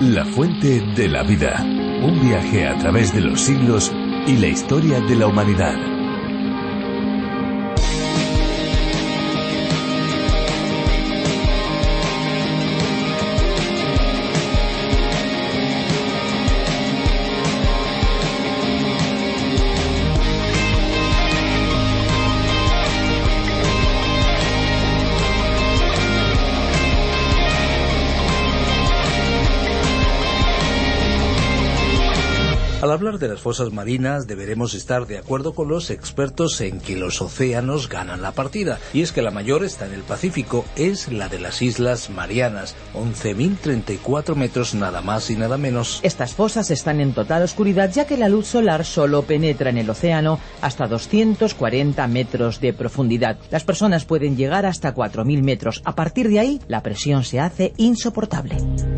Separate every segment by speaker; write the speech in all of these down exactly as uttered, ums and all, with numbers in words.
Speaker 1: La fuente de la vida. Un viaje a través de los siglos y la historia de la humanidad.
Speaker 2: Al hablar de las fosas marinas deberemos estar de acuerdo con los expertos en que los océanos ganan la partida, y es que la mayor está en el Pacífico, es la de las Islas Marianas, once mil treinta y cuatro metros nada más y nada menos.
Speaker 3: Estas fosas están en total oscuridad ya que la luz solar solo penetra en el océano hasta doscientos cuarenta metros de profundidad. Las personas pueden llegar hasta cuatro mil metros. A partir de ahí, la presión se hace insoportable.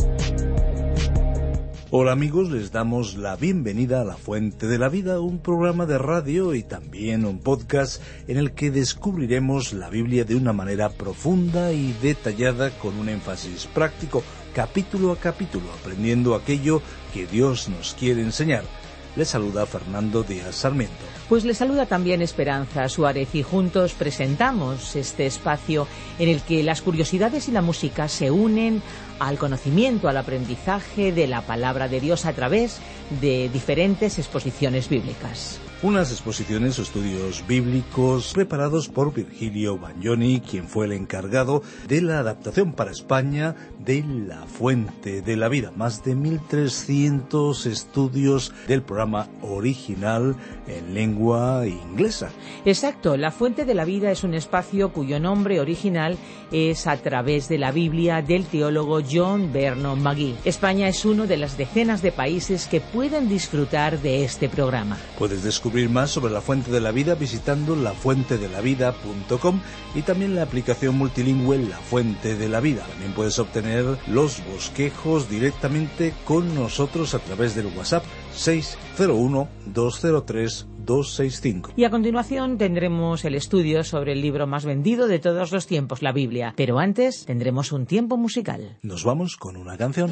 Speaker 2: Hola amigos, les damos la bienvenida a La Fuente de la Vida, un programa de radio y también un podcast en el que descubriremos la Biblia de una manera profunda y detallada con un énfasis práctico, capítulo a capítulo, aprendiendo aquello que Dios nos quiere enseñar. Les saluda Fernando Díaz Sarmiento.
Speaker 3: Pues les saluda también Esperanza Suárez y juntos presentamos este espacio en el que las curiosidades y la música se unen al conocimiento, al aprendizaje de la palabra de Dios a través de diferentes exposiciones bíblicas.
Speaker 2: Unas exposiciones o estudios bíblicos preparados por Virgilio Bagnoni, quien fue el encargado de la adaptación para España de La Fuente de la Vida. Más de mil trescientos estudios del programa original en lengua inglesa.
Speaker 3: Exacto, La Fuente de la Vida es un espacio cuyo nombre original es a través de la Biblia del teólogo John Vernon McGee. España es uno de las decenas de países que pueden disfrutar de este programa.
Speaker 2: Puedes descubrir más sobre La Fuente de la Vida visitando la fuente de la vida punto com y también la aplicación multilingüe La Fuente de la Vida. También puedes obtener los bosquejos directamente con nosotros a través del WhatsApp seis cero uno, dos cero tres, dos seis cinco.
Speaker 3: Y a continuación tendremos el estudio sobre el libro más vendido de todos los tiempos, la Biblia. Pero antes tendremos un tiempo musical.
Speaker 2: Nos vamos con una canción.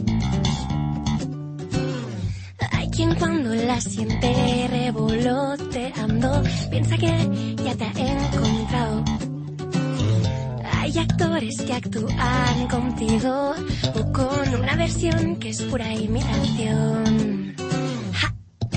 Speaker 4: Hay quien cuando la siente revoloteando piensa que ya te ha encontrado. Hay actores que actúan contigo o con una versión que es pura imitación. ¡Ja!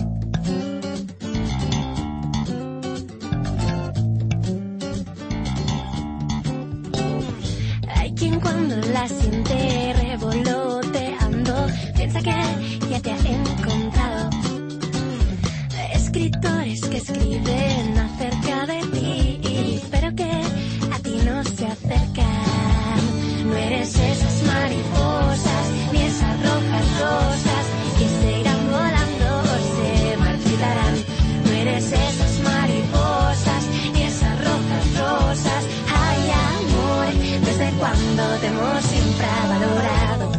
Speaker 4: Hay quien cuando la siente revoloteando piensa que ya te ha encontrado. Escritores que escriben acerca de ti, pero que a ti no se acercan. No eres esas mariposas ni esas rojas rosas que se irán volando o se marchitarán. No eres esas mariposas ni esas rojas rosas. Ay, amor, ¿desde cuándo te hemos infravalorado?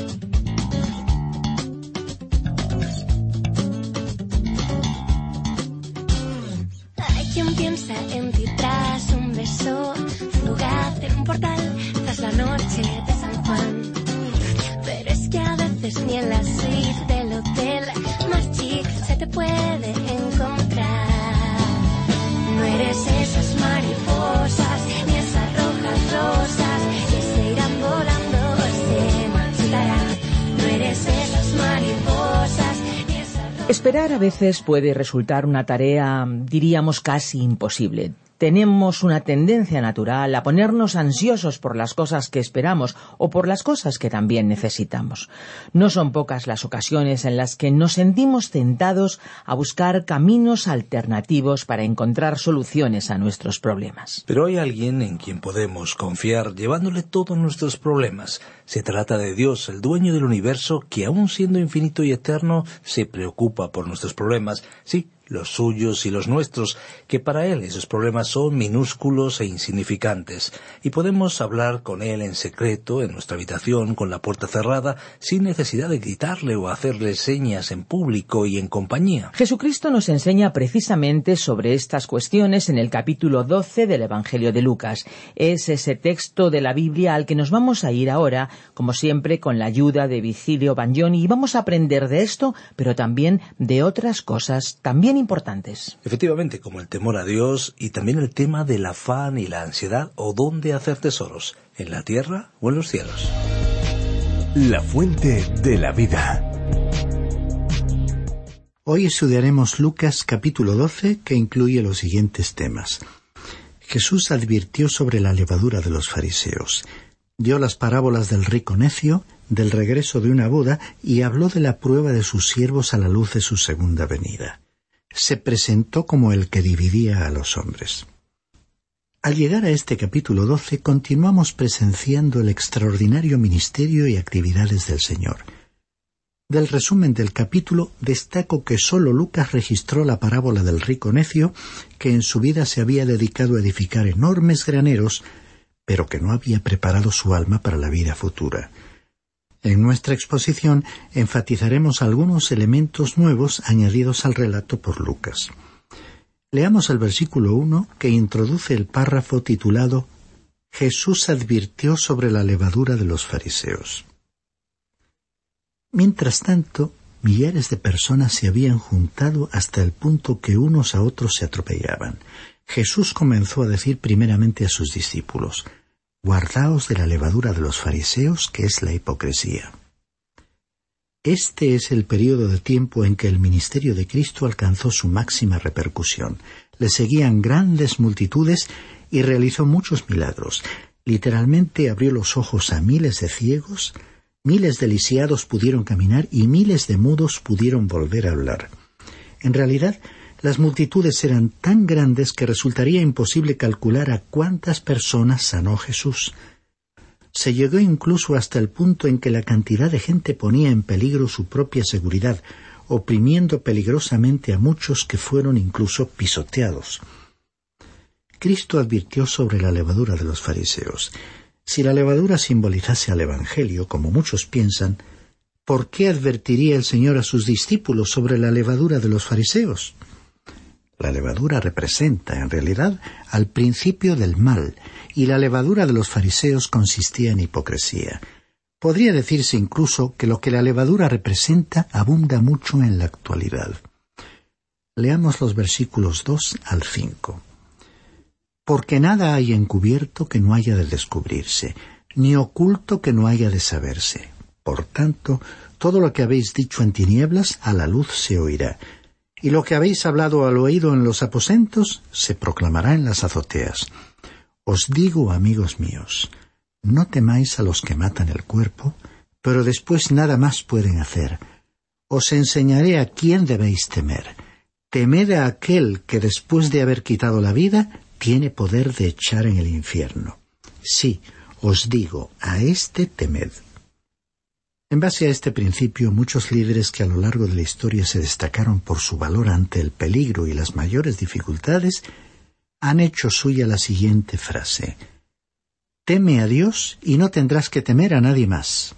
Speaker 4: Piensa en ti tras un beso fugaz en un portal tras la noche de San Juan. Pero es que a veces ni en la suite del hotel más chic se te puede encontrar. No eres esas mariposas ni esas rojas rosas que se irán volando o se marchitarán. No eres esas mariposas.
Speaker 3: Esperar a veces puede resultar una tarea, diríamos, casi imposible. Tenemos una tendencia natural a ponernos ansiosos por las cosas que esperamos o por las cosas que también necesitamos. No son pocas las ocasiones en las que nos sentimos tentados a buscar caminos alternativos para encontrar soluciones a nuestros problemas.
Speaker 2: Pero hay alguien en quien podemos confiar llevándole todos nuestros problemas. Se trata de Dios, el dueño del universo, que aun siendo infinito y eterno, se preocupa por nuestros problemas. Sí, los suyos y los nuestros, que para Él esos problemas son minúsculos e insignificantes, y podemos hablar con Él en secreto, en nuestra habitación, con la puerta cerrada, sin necesidad de gritarle o hacerle señas en público y en compañía.
Speaker 3: Jesucristo nos enseña precisamente sobre estas cuestiones en el capítulo doce del Evangelio de Lucas. Es ese texto de la Biblia al que nos vamos a ir ahora, como siempre, con la ayuda de Vigilio Bagnoni, y vamos a aprender de esto, pero también de otras cosas también importantes.
Speaker 2: Efectivamente, como el temor a Dios y también el tema del afán y la ansiedad o dónde hacer tesoros, en la tierra o en los cielos.
Speaker 1: La fuente de la vida.
Speaker 5: Hoy estudiaremos Lucas capítulo doce, que incluye los siguientes temas. Jesús advirtió sobre la levadura de los fariseos, dio las parábolas del rico necio, del regreso de una boda, y habló de la prueba de sus siervos a la luz de su segunda venida. Se presentó como el que dividía a los hombres. Al llegar a este capítulo doce, continuamos presenciando el extraordinario ministerio y actividades del Señor. Del resumen del capítulo, destaco que sólo Lucas registró la parábola del rico necio, que en su vida se había dedicado a edificar enormes graneros, pero que no había preparado su alma para la vida futura. En nuestra exposición enfatizaremos algunos elementos nuevos añadidos al relato por Lucas. Leamos el versículo uno, que introduce el párrafo titulado Jesús advirtió sobre la levadura de los fariseos. Mientras tanto, millares de personas se habían juntado hasta el punto que unos a otros se atropellaban. Jesús comenzó a decir primeramente a sus discípulos: «Guardaos de la levadura de los fariseos, que es la hipocresía». Este es el período de tiempo en que el ministerio de Cristo alcanzó su máxima repercusión. Le seguían grandes multitudes y realizó muchos milagros. Literalmente abrió los ojos a miles de ciegos, miles de lisiados pudieron caminar y miles de mudos pudieron volver a hablar. En realidad, las multitudes eran tan grandes que resultaría imposible calcular a cuántas personas sanó Jesús. Se llegó incluso hasta el punto en que la cantidad de gente ponía en peligro su propia seguridad, oprimiendo peligrosamente a muchos que fueron incluso pisoteados. Cristo advirtió sobre la levadura de los fariseos. Si la levadura simbolizase al Evangelio, como muchos piensan, ¿por qué advertiría el Señor a sus discípulos sobre la levadura de los fariseos? La levadura representa, en realidad, al principio del mal, y la levadura de los fariseos consistía en hipocresía. Podría decirse incluso que lo que la levadura representa abunda mucho en la actualidad. Leamos los versículos dos al cinco. Porque nada hay encubierto que no haya de descubrirse, ni oculto que no haya de saberse. Por tanto, todo lo que habéis dicho en tinieblas, a la luz se oirá, y lo que habéis hablado al oído en los aposentos, se proclamará en las azoteas. Os digo, amigos míos, no temáis a los que matan el cuerpo, pero después nada más pueden hacer. Os enseñaré a quién debéis temer. Temed a aquel que después de haber quitado la vida, tiene poder de echar en el infierno. Sí, os digo, a éste temed. En base a este principio, muchos líderes que a lo largo de la historia se destacaron por su valor ante el peligro y las mayores dificultades, han hecho suya la siguiente frase: «Teme a Dios y no tendrás que temer a nadie más».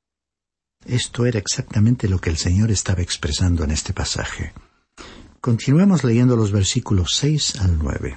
Speaker 5: Esto era exactamente lo que el Señor estaba expresando en este pasaje. Continuemos leyendo los versículos seis al nueve.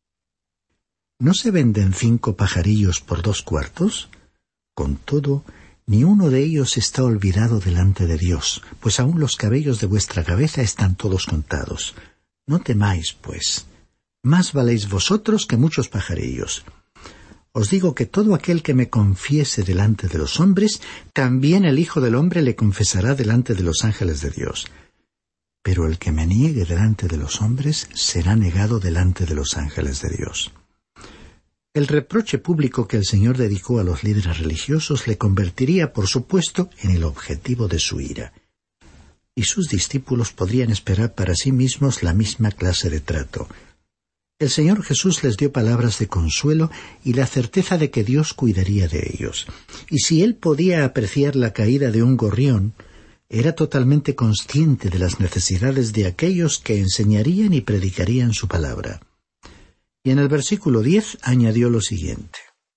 Speaker 5: ¿No se venden cinco pajarillos por dos cuartos? Con todo, ni uno de ellos está olvidado delante de Dios, pues aun los cabellos de vuestra cabeza están todos contados. No temáis, pues. Más valéis vosotros que muchos pajarillos. Os digo que todo aquel que me confiese delante de los hombres, también el Hijo del Hombre le confesará delante de los ángeles de Dios. Pero el que me niegue delante de los hombres, será negado delante de los ángeles de Dios. El reproche público que el Señor dedicó a los líderes religiosos le convertiría, por supuesto, en el objetivo de su ira. Y sus discípulos podrían esperar para sí mismos la misma clase de trato. El Señor Jesús les dio palabras de consuelo y la certeza de que Dios cuidaría de ellos. Y si Él podía apreciar la caída de un gorrión, Era totalmente consciente de las necesidades de aquellos que enseñarían y predicarían su palabra. Y en el versículo diez añadió lo siguiente: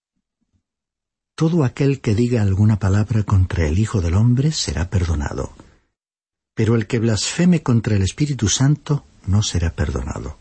Speaker 5: todo aquel que diga alguna palabra contra el Hijo del Hombre será perdonado, pero el que blasfeme contra el Espíritu Santo no será perdonado.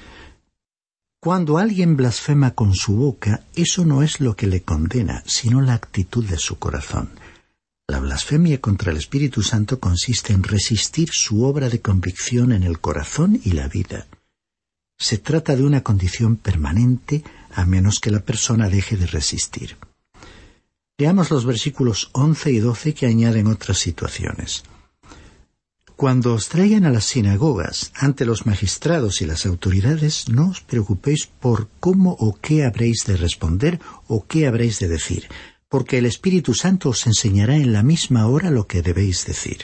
Speaker 5: Cuando alguien blasfema con su boca, eso no es lo que le condena, sino la actitud de su corazón. La blasfemia contra el Espíritu Santo consiste en resistir su obra de convicción en el corazón y la vida. Se trata de una condición permanente, a menos que la persona deje de resistir. Leamos los versículos once y doce que añaden otras situaciones. Cuando os traigan a las sinagogas, ante los magistrados y las autoridades, no os preocupéis por cómo o qué habréis de responder o qué habréis de decir, porque el Espíritu Santo os enseñará en la misma hora lo que debéis decir.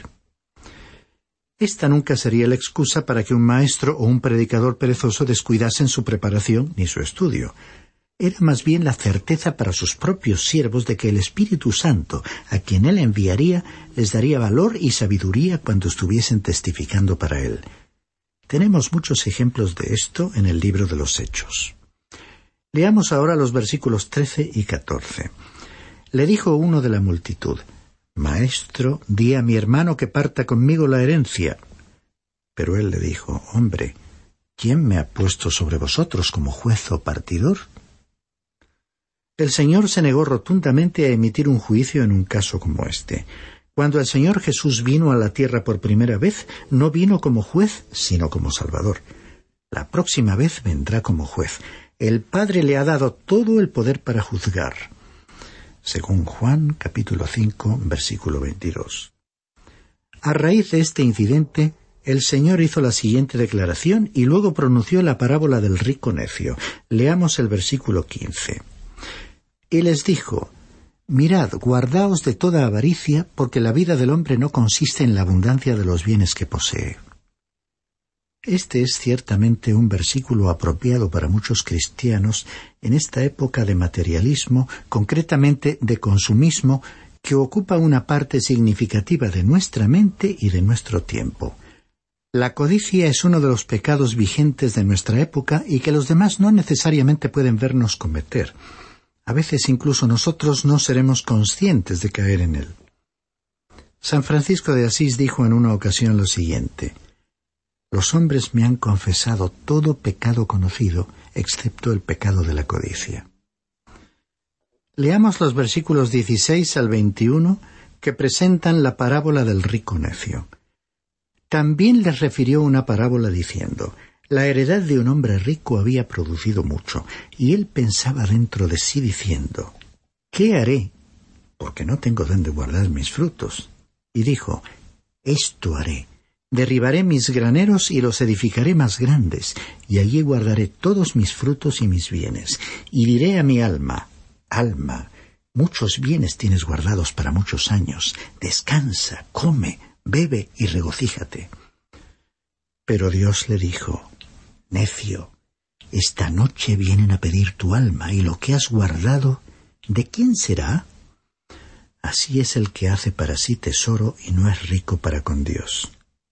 Speaker 5: Esta nunca sería la excusa para que un maestro o un predicador perezoso descuidasen su preparación ni su estudio. Era más bien la certeza para sus propios siervos de que el Espíritu Santo, a quien él enviaría, les daría valor y sabiduría cuando estuviesen testificando para él. Tenemos muchos ejemplos de esto en el libro de los Hechos. Leamos ahora los versículos trece y catorce. Le dijo uno de la multitud: Maestro, di a mi hermano que parta conmigo la herencia. Pero él le dijo: Hombre, ¿quién me ha puesto sobre vosotros como juez o partidor? El Señor se negó rotundamente a emitir un juicio en un caso como este. Cuando el Señor Jesús vino a la tierra por primera vez, no vino como juez, sino como Salvador. La próxima vez vendrá como juez. El Padre le ha dado todo el poder para juzgar. Según Juan, capítulo cinco, versículo veintidós. A raíz de este incidente, el Señor hizo la siguiente declaración y luego pronunció la parábola del rico necio. Leamos el versículo quince. Y les dijo: Mirad, guardaos de toda avaricia, porque la vida del hombre no consiste en la abundancia de los bienes que posee. Este es ciertamente un versículo apropiado para muchos cristianos en esta época de materialismo, concretamente de consumismo, que ocupa una parte significativa de nuestra mente y de nuestro tiempo. La codicia es uno de los pecados vigentes de nuestra época y que los demás no necesariamente pueden vernos cometer. A veces incluso nosotros no seremos conscientes de caer en él. San Francisco de Asís dijo en una ocasión lo siguiente: Los hombres me han confesado todo pecado conocido, excepto el pecado de la codicia. Leamos los versículos dieciséis al veintiuno que presentan la parábola del rico necio. También les refirió una parábola diciendo: La heredad de un hombre rico había producido mucho, y él pensaba dentro de sí diciendo: ¿Qué haré? Porque no tengo dónde guardar mis frutos. Y dijo: Esto haré. Derribaré mis graneros y los edificaré más grandes, y allí guardaré todos mis frutos y mis bienes. Y diré a mi alma: Alma, muchos bienes tienes guardados para muchos años. Descansa, come, bebe y regocíjate. Pero Dios le dijo: Necio, esta noche vienen a pedir tu alma, y lo que has guardado, ¿de quién será? Así es el que hace para sí tesoro y no es rico para con Dios.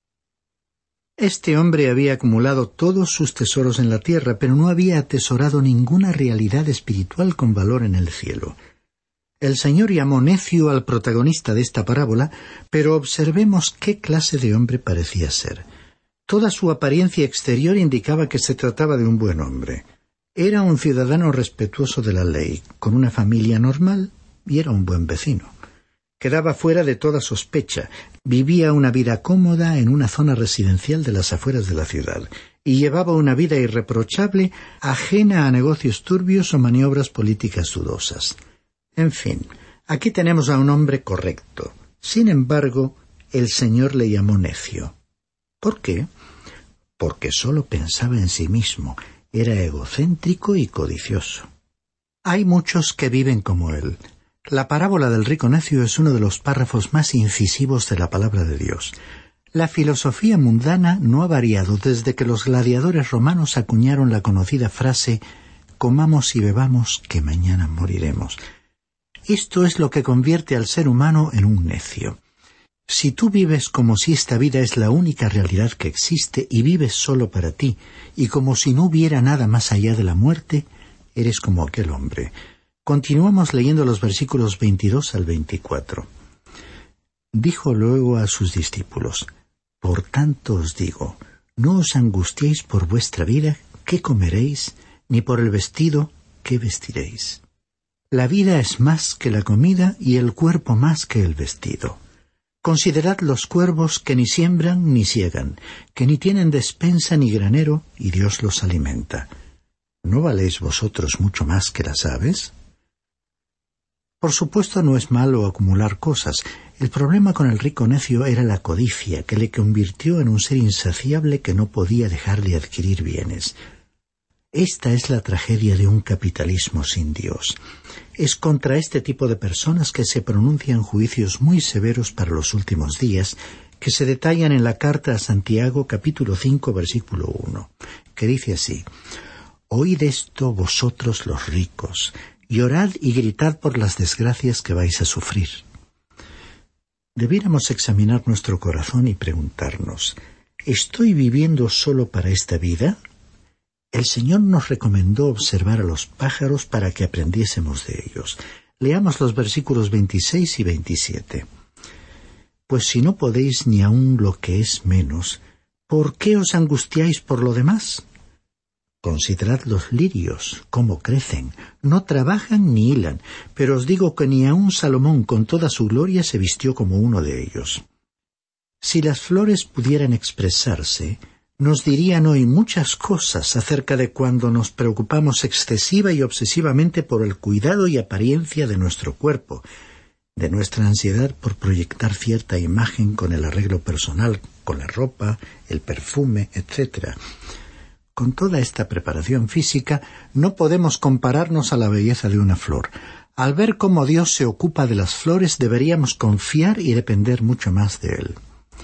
Speaker 5: Este hombre había acumulado todos sus tesoros en la tierra, pero no había atesorado ninguna realidad espiritual con valor en el cielo. El Señor llamó necio al protagonista de esta parábola, pero observemos qué clase de hombre parecía ser. Toda su apariencia exterior indicaba que se trataba de un buen hombre. Era un ciudadano respetuoso de la ley, con una familia normal, y era un buen vecino. Quedaba fuera de toda sospecha, vivía una vida cómoda en una zona residencial de las afueras de la ciudad, y llevaba una vida irreprochable, ajena a negocios turbios o maniobras políticas dudosas. En fin, aquí tenemos a un hombre correcto. Sin embargo, el Señor le llamó necio. ¿Por qué? Porque solo pensaba en sí mismo, era egocéntrico y codicioso. Hay muchos que viven como él. La parábola del rico necio es uno de los párrafos más incisivos de la palabra de Dios. La filosofía mundana no ha variado desde que los gladiadores romanos acuñaron la conocida frase: comamos y bebamos, que mañana moriremos. Esto es lo que convierte al ser humano en un necio. Si tú vives como si esta vida es la única realidad que existe y vives solo para ti, y como si no hubiera nada más allá de la muerte, eres como aquel hombre. Continuamos leyendo los versículos veintidós al veinticuatro. Dijo luego a sus discípulos: Por tanto os digo, no os angustiéis por vuestra vida, qué comeréis, ni por el vestido, qué vestiréis. La vida es más que la comida y el cuerpo más que el vestido. Considerad los cuervos que ni siembran ni siegan, que ni tienen despensa ni granero, y Dios los alimenta. ¿No valéis vosotros mucho más que las aves? Por supuesto, no es malo acumular cosas. El problema con el rico necio era la codicia, que le convirtió en un ser insaciable que no podía dejar de adquirir bienes. Esta es la tragedia de un capitalismo sin Dios. Es contra este tipo de personas que se pronuncian juicios muy severos para los últimos días, que se detallan en la carta a Santiago capítulo cinco versículo uno, que dice así: Oíd esto vosotros los ricos, llorad y gritad por las desgracias que vais a sufrir. Debiéramos examinar nuestro corazón y preguntarnos: ¿estoy viviendo solo para esta vida? El Señor nos recomendó observar a los pájaros para que aprendiésemos de ellos. Leamos los versículos veintiséis y veintisiete. Pues si no podéis ni aun lo que es menos, ¿por qué os angustiáis por lo demás? Considerad los lirios, cómo crecen, no trabajan ni hilan, pero os digo que ni aun Salomón con toda su gloria se vistió como uno de ellos. Si las flores pudieran expresarse, nos dirían hoy muchas cosas acerca de cuando nos preocupamos excesiva y obsesivamente por el cuidado y apariencia de nuestro cuerpo, de nuestra ansiedad por proyectar cierta imagen con el arreglo personal, con la ropa, el perfume, etcétera. Con toda esta preparación física, no podemos compararnos a la belleza de una flor. Al ver cómo Dios se ocupa de las flores, deberíamos confiar y depender mucho más de Él.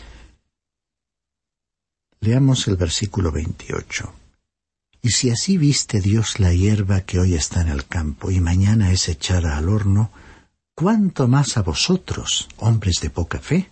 Speaker 5: Leamos el versículo veintiocho. Y si así viste Dios la hierba que hoy está en el campo y mañana es echada al horno, ¿cuánto más a vosotros, hombres de poca fe?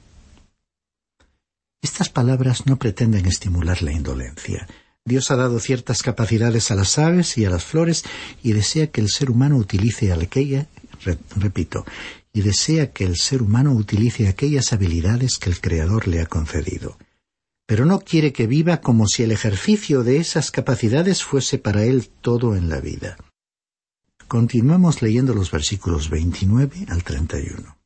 Speaker 5: Estas palabras no pretenden estimular la indolencia. Dios ha dado ciertas capacidades a las aves y a las flores y desea que el ser humano utilice aquella, re, repito, y desea que el ser humano utilice aquellas habilidades que el Creador le ha concedido. Pero no quiere que viva como si el ejercicio de esas capacidades fuese para él todo en la vida. Continuamos leyendo los versículos veintinueve al treinta y uno.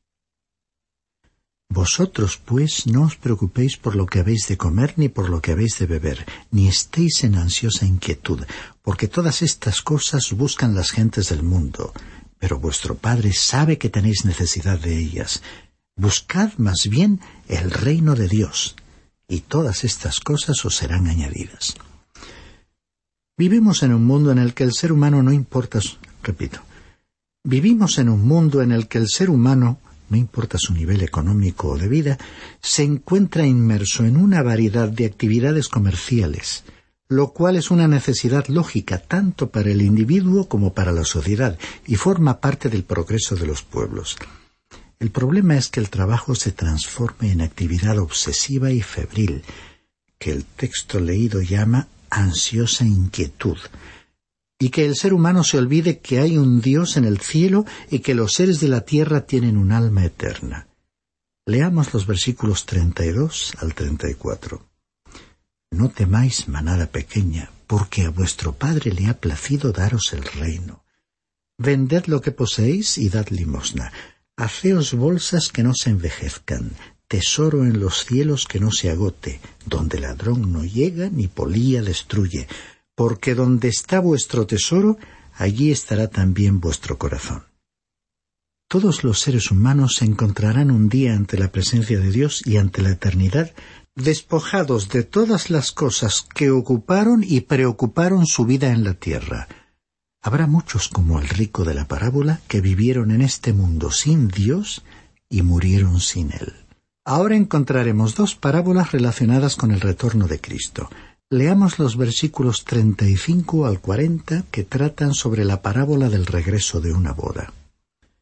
Speaker 5: Vosotros, pues, no os preocupéis por lo que habéis de comer ni por lo que habéis de beber, ni estéis en ansiosa inquietud, porque todas estas cosas buscan las gentes del mundo, pero vuestro Padre sabe que tenéis necesidad de ellas. Buscad más bien el reino de Dios, y todas estas cosas os serán añadidas. Vivimos en un mundo en el que el ser humano no importa, repito, vivimos en un mundo en el que el ser humano, no importa su nivel económico o de vida, se encuentra inmerso en una variedad de actividades comerciales, lo cual es una necesidad lógica tanto para el individuo como para la sociedad y forma parte del progreso de los pueblos. El problema es que el trabajo se transforme en actividad obsesiva y febril, que el texto leído llama ansiosa inquietud, y que el ser humano se olvide que hay un Dios en el cielo y que los seres de la tierra tienen un alma eterna. Leamos los versículos treinta y dos al treinta y cuatro. No temáis, manada pequeña, porque a vuestro Padre le ha placido daros el reino. Vended lo que poseéis y dad limosna. Haceos bolsas que no se envejezcan, tesoro en los cielos que no se agote, donde ladrón no llega ni polilla destruye, porque donde está vuestro tesoro, allí estará también vuestro corazón. Todos los seres humanos se encontrarán un día ante la presencia de Dios y ante la eternidad, despojados de todas las cosas que ocuparon y preocuparon su vida en la tierra. Habrá muchos como el rico de la parábola que vivieron en este mundo sin Dios y murieron sin Él. Ahora encontraremos dos parábolas relacionadas con el retorno de Cristo. Leamos los versículos treinta y cinco al cuarenta que tratan sobre la parábola del regreso de una boda.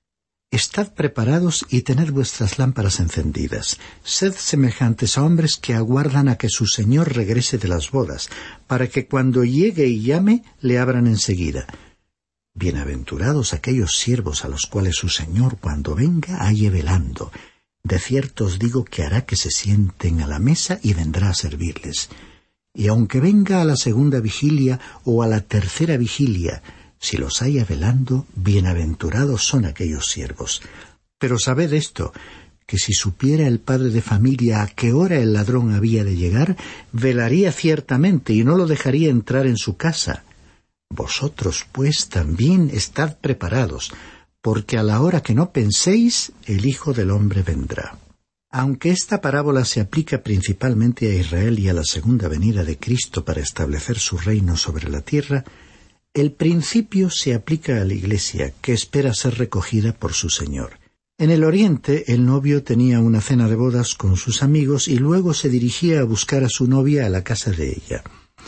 Speaker 5: Estad preparados y tened vuestras lámparas encendidas. Sed semejantes a hombres que aguardan a que su señor regrese de las bodas, para que cuando llegue y llame, le abran enseguida. Bienaventurados aquellos siervos a los cuales su señor, cuando venga, halle velando. De cierto os digo que hará que se sienten a la mesa y vendrá a servirles. Y aunque venga a la segunda vigilia o a la tercera vigilia, si los haya velando, bienaventurados son aquellos siervos. Pero sabed esto, que si supiera el padre de familia a qué hora el ladrón había de llegar, velaría ciertamente y no lo dejaría entrar en su casa. Vosotros, pues, también estad preparados, porque a la hora que no penséis, el Hijo del Hombre vendrá. Aunque esta parábola se aplica principalmente a Israel y a la segunda venida de Cristo para establecer su reino sobre la tierra, el principio se aplica a la Iglesia, que espera ser recogida por su Señor. En el Oriente, el novio tenía una cena de bodas con sus amigos y luego se dirigía a buscar a su novia a la casa de ella.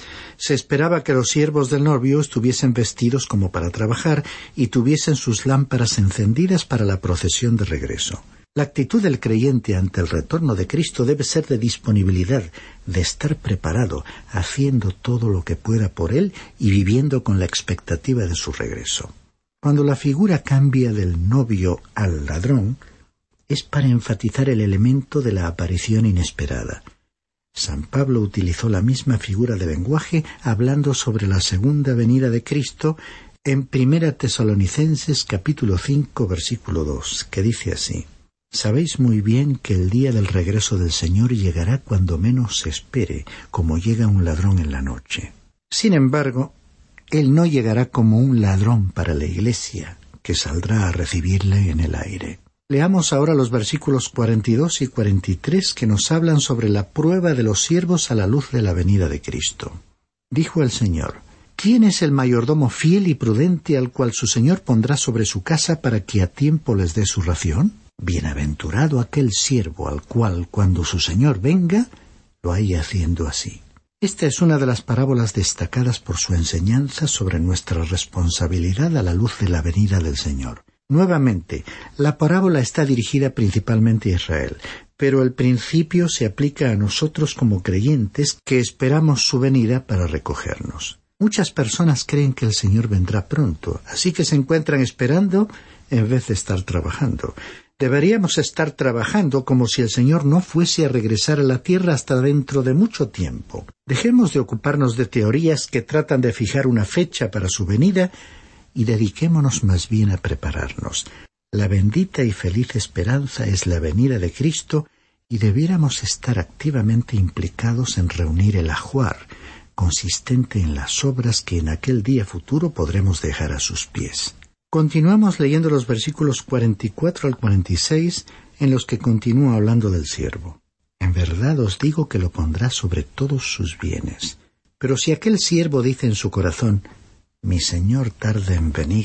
Speaker 5: Se esperaba que los siervos del novio estuviesen vestidos como para trabajar y tuviesen sus lámparas encendidas para la procesión de regreso. La actitud del creyente ante el retorno de Cristo debe ser de disponibilidad, de estar preparado, haciendo todo lo que pueda por Él y viviendo con la expectativa de su regreso. Cuando la figura cambia del novio al ladrón, es para enfatizar el elemento de la aparición inesperada. San Pablo utilizó la misma figura de lenguaje hablando sobre la segunda venida de Cristo en Primera Tesalonicenses capítulo cinco versículo dos, que dice así: Sabéis muy bien que el día del regreso del Señor llegará cuando menos se espere, como llega un ladrón en la noche. Sin embargo, Él no llegará como un ladrón para la Iglesia, que saldrá a recibirle en el aire. Leamos ahora los versículos cuarenta y dos y cuarenta y tres que nos hablan sobre la prueba de los siervos a la luz de la venida de Cristo. Dijo el Señor: ¿Quién es el mayordomo fiel y prudente al cual su Señor pondrá sobre su casa para que a tiempo les dé su ración? Bienaventurado aquel siervo al cual, cuando su Señor venga, lo haya haciendo así. Esta es una de las parábolas destacadas por su enseñanza sobre nuestra responsabilidad a la luz de la venida del Señor. Nuevamente, la parábola está dirigida principalmente a Israel, pero el principio se aplica a nosotros como creyentes que esperamos su venida para recogernos. Muchas personas creen que el Señor vendrá pronto, así que se encuentran esperando en vez de estar trabajando. Deberíamos estar trabajando como si el Señor no fuese a regresar a la tierra hasta dentro de mucho tiempo. Dejemos de ocuparnos de teorías que tratan de fijar una fecha para su venida y dediquémonos más bien a prepararnos. La bendita y feliz esperanza es la venida de Cristo y debiéramos estar activamente implicados en reunir el ajuar, consistente en las obras que en aquel día futuro podremos dejar a sus pies. Continuamos leyendo los versículos cuarenta y cuatro al cuarenta y seis, en los que continúa hablando del siervo. En verdad os digo que lo pondrá sobre todos sus bienes. Pero si aquel siervo dice en su corazón: mi señor tarda en venir,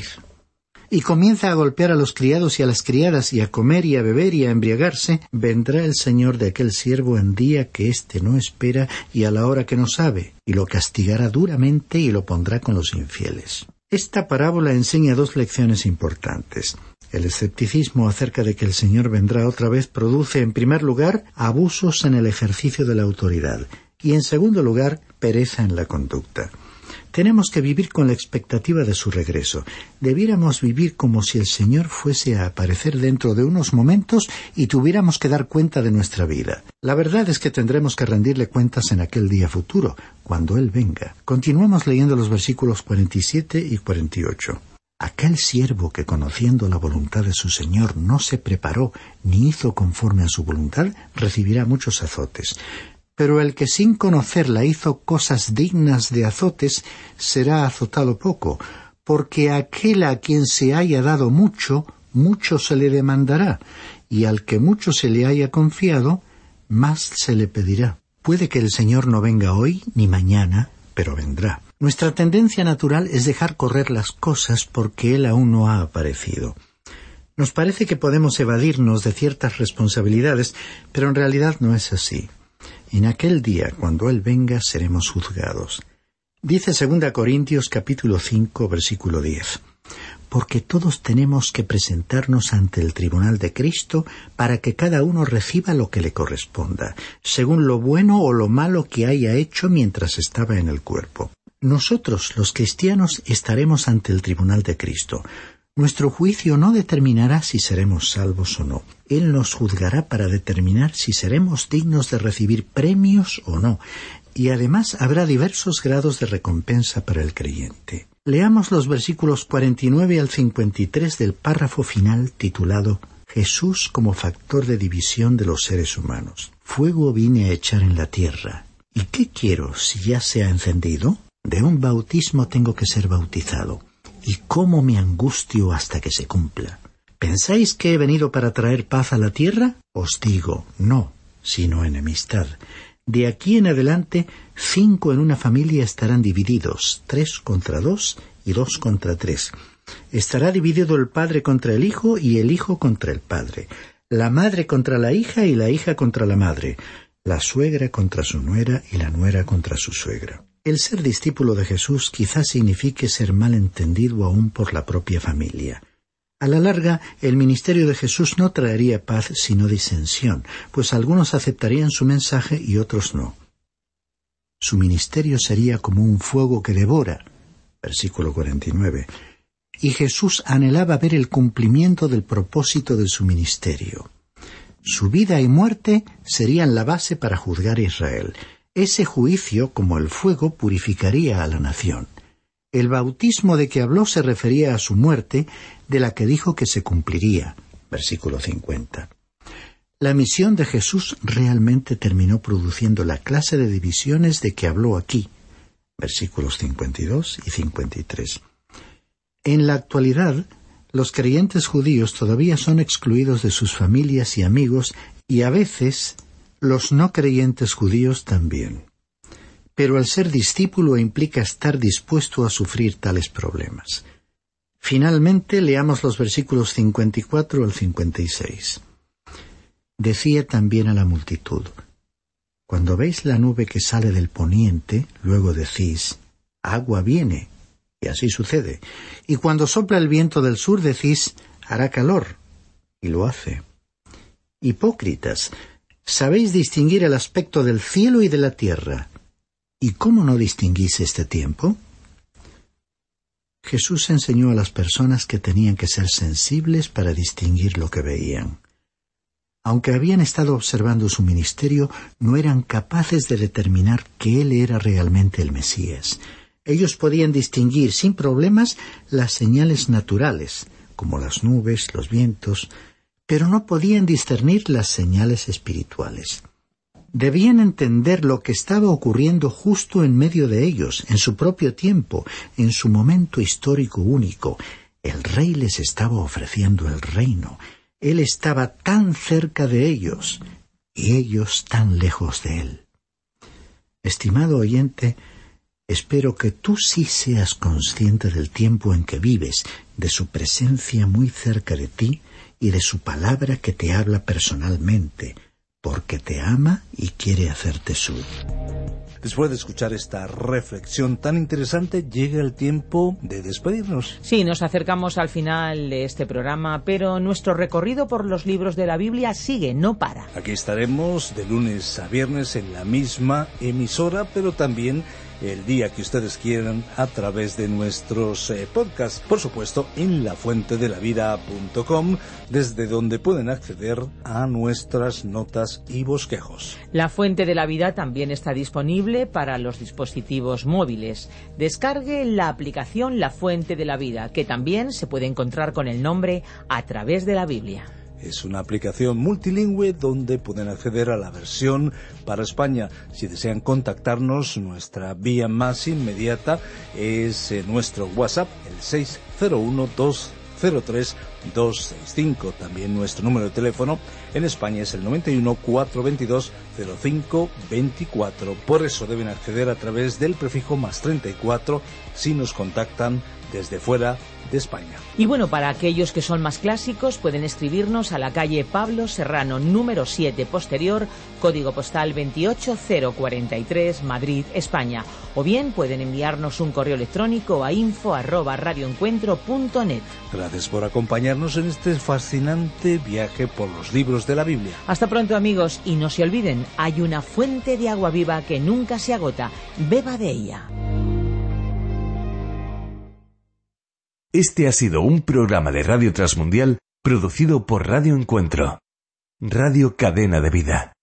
Speaker 5: y comienza a golpear a los criados y a las criadas, y a comer y a beber y a embriagarse, vendrá el señor de aquel siervo en día que éste no espera y a la hora que no sabe, y lo castigará duramente y lo pondrá con los infieles. Esta parábola enseña dos lecciones importantes. El escepticismo acerca de que el Señor vendrá otra vez produce, en primer lugar, abusos en el ejercicio de la autoridad, y en segundo lugar, pereza en la conducta. Tenemos que vivir con la expectativa de su regreso. Debiéramos vivir como si el Señor fuese a aparecer dentro de unos momentos y tuviéramos que dar cuenta de nuestra vida. La verdad es que tendremos que rendirle cuentas en aquel día futuro, cuando Él venga. Continuamos leyendo los versículos cuarenta y siete y cuarenta y ocho. Aquel siervo que, conociendo la voluntad de su Señor, no se preparó ni hizo conforme a su voluntad, recibirá muchos azotes. Pero el que sin conocerla hizo cosas dignas de azotes, será azotado poco, porque aquel a quien se haya dado mucho, mucho se le demandará, y al que mucho se le haya confiado, más se le pedirá. Puede que el Señor no venga hoy ni mañana, pero vendrá. Nuestra tendencia natural es dejar correr las cosas porque Él aún no ha aparecido. Nos parece que podemos evadirnos de ciertas responsabilidades, pero en realidad no es así. En aquel día, cuando Él venga, seremos juzgados. Dice segunda Corintios capítulo cinco, versículo diez. porque todos tenemos que presentarnos ante el tribunal de Cristo para que cada uno reciba lo que le corresponda, según lo bueno o lo malo que haya hecho mientras estaba en el cuerpo. Nosotros, los cristianos, estaremos ante el tribunal de Cristo. Nuestro juicio no determinará si seremos salvos o no. Él nos juzgará para determinar si seremos dignos de recibir premios o no. Y además habrá diversos grados de recompensa para el creyente. Leamos los versículos cuarenta y nueve al cincuenta y tres del párrafo final titulado Jesús como factor de división de los seres humanos. Fuego vine a echar en la tierra. ¿Y qué quiero si ya se ha encendido? De un bautismo tengo que ser bautizado. ¿Y cómo me angustio hasta que se cumpla? ¿Pensáis que he venido para traer paz a la tierra? Os digo, no, sino enemistad. De aquí en adelante, cinco en una familia estarán divididos, tres contra dos y dos contra tres. Estará dividido el padre contra el hijo y el hijo contra el padre, la madre contra la hija y la hija contra la madre, la suegra contra su nuera y la nuera contra su suegra. El ser discípulo de Jesús quizás signifique ser mal entendido aún por la propia familia. A la larga, el ministerio de Jesús no traería paz sino disensión, pues algunos aceptarían su mensaje y otros no. Su ministerio sería como un fuego que devora, versículo cuarenta y nueve, y Jesús anhelaba ver el cumplimiento del propósito de su ministerio. Su vida y muerte serían la base para juzgar a Israel. Ese juicio, como el fuego, purificaría a la nación. El bautismo de que habló se refería a su muerte, de la que dijo que se cumpliría. Versículo cincuenta. La misión de Jesús realmente terminó produciendo la clase de divisiones de que habló aquí. Versículos cincuenta y dos y cincuenta y tres. En la actualidad, los creyentes judíos todavía son excluidos de sus familias y amigos, y a veces los no creyentes judíos también. Pero el ser discípulo implica estar dispuesto a sufrir tales problemas. Finalmente, leamos los versículos cincuenta y cuatro al cincuenta y seis. Decía también a la multitud, cuando veis la nube que sale del poniente, luego decís, agua viene, y así sucede. Y cuando sopla el viento del sur, decís, hará calor, y lo hace. Hipócritas, sabéis distinguir el aspecto del cielo y de la tierra. ¿Y cómo no distinguís este tiempo? Jesús enseñó a las personas que tenían que ser sensibles para distinguir lo que veían. Aunque habían estado observando su ministerio, no eran capaces de determinar que Él era realmente el Mesías. Ellos podían distinguir sin problemas las señales naturales, como las nubes, los vientos, pero no podían discernir las señales espirituales. Debían entender lo que estaba ocurriendo justo en medio de ellos, en su propio tiempo, en su momento histórico único. El rey les estaba ofreciendo el reino. Él estaba tan cerca de ellos, y ellos tan lejos de él. Estimado oyente, espero que tú sí seas consciente del tiempo en que vives, de su presencia muy cerca de ti y de su palabra que te habla personalmente, porque te ama y quiere hacerte suyo.
Speaker 2: Después de escuchar esta reflexión tan interesante, llega el tiempo de despedirnos.
Speaker 3: Sí, nos acercamos al final de este programa, pero nuestro recorrido por los libros de la Biblia sigue, no para.
Speaker 2: Aquí estaremos de lunes a viernes en la misma emisora, pero también el día que ustedes quieran a través de nuestros eh, podcasts, por supuesto en la fuente de la vida punto com, desde donde pueden acceder a nuestras notas y bosquejos.
Speaker 3: La Fuente de la Vida también está disponible para los dispositivos móviles. Descargue la aplicación La Fuente de la Vida, que también se puede encontrar con el nombre A Través de la Biblia.
Speaker 2: Es una aplicación multilingüe donde pueden acceder a la versión para España. Si desean contactarnos, nuestra vía más inmediata es eh, nuestro WhatsApp, el seis cero uno, dos cero tres, dos seis cinco. También nuestro número de teléfono en España es el noventa y uno, cuatrocientos veintidós, cero cinco veinticuatro. Por eso deben acceder a través del prefijo más treinta y cuatro si nos contactan desde fuera de España.
Speaker 3: Y bueno, para aquellos que son más clásicos, pueden escribirnos a la calle Pablo Serrano, número siete posterior, código postal veintiocho cero cuarenta y tres, Madrid, España. O bien pueden enviarnos un correo electrónico a info arroba radioencuentro punto net.
Speaker 2: Gracias por acompañarnos en este fascinante viaje por los libros de la Biblia.
Speaker 3: Hasta pronto, amigos, y no se olviden, hay una fuente de agua viva que nunca se agota. Beba de ella.
Speaker 1: Este ha sido un programa de Radio Transmundial producido por Radio Encuentro, Radio Cadena de Vida.